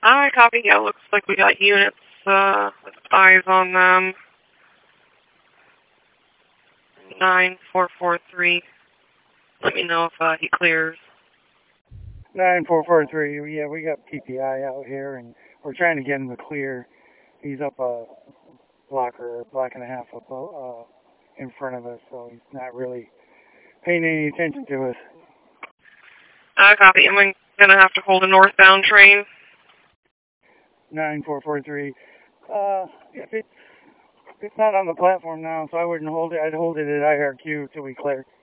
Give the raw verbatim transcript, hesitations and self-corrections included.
I copy. Yeah, looks like we got units uh, with eyes on them. nine four four three. Let me know if uh, he clears. nine four four three, yeah, we got P P I out here, and we're trying to get him to clear. He's up a block or a block and a half up uh, in front of us, so he's not really paying any attention to us. I copy. Am I going to have to hold a northbound train? nine four four three. Uh, if it's, it's not on the platform now, so I wouldn't hold it. I'd hold it at I R Q till we clear.